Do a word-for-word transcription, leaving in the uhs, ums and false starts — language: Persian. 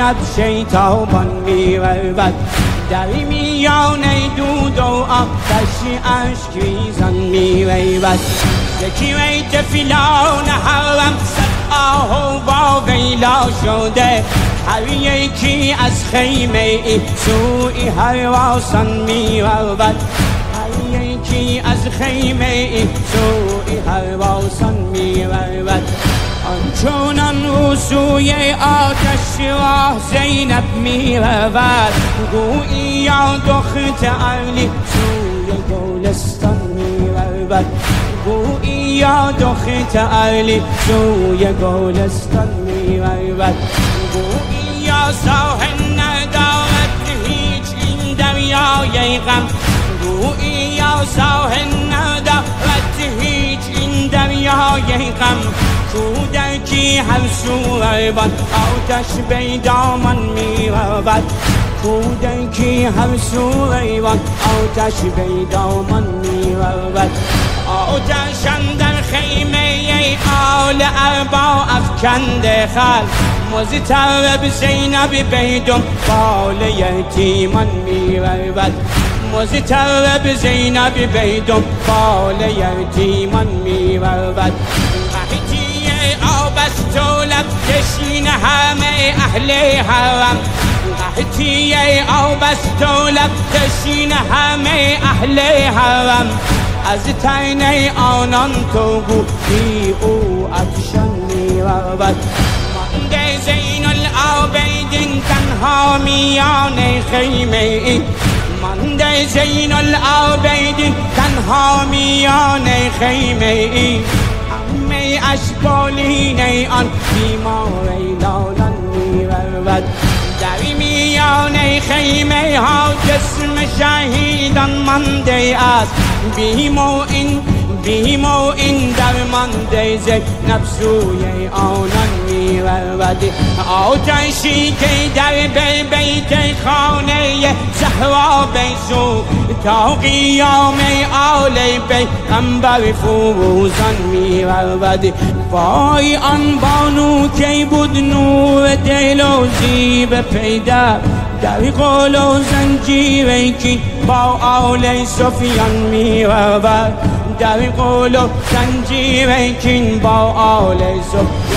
شب شیطان میرود در میانه دود و آتش اشکریزان میرود یکی بیت فیلان حرم صد آه و با ویلا شده هر یکی از خیمه ای سوی هراسان میرود هر یکی از خیمه ای سوی هراسان میرود آنچنان رو سوی آتش راه زینب میرود گویی یا دختر علی سوی گلستان میرود گویی یا دختر علی سوی گلستان میرود گویی یا ساحل ندارد هیچ این دریای غم گویی یا ساحل ندارد هیچ این دریای غم کودکی هر سو روان آتش به دامن میرود کودکی هر سو روان آتش به دامن میرود آتش اندر خیمه آل اربا افکنده خلق مضطرب زینب به دنبال یتیمان میرود مضطرب زینب به دنبال یتیمان میرود آبست و لب کشین همه اهل حرم قحطی آبست و لب کشین همه اهل حرم از تنه آنان تو گویی او افشان میرود مانده زین العابدین تنها میان خیمه ای مانده زین العابدین تنها میان خیمه ای اشبالین آن بیمار لالان میرود در میان خیمه ها جسم شهیدان مانده است بیم و این بیم و این در مانده زینب سوی آنان میرود آتشی که در بیت خانه زهرا بسوخت تا قیام آل پیغمبر فروزان میرود وای آن بانو که بود نور دل و زیب پیدا در قل و زنجیر کی با آل سفیان میرود در قل و زنجیر کی با آل سفیان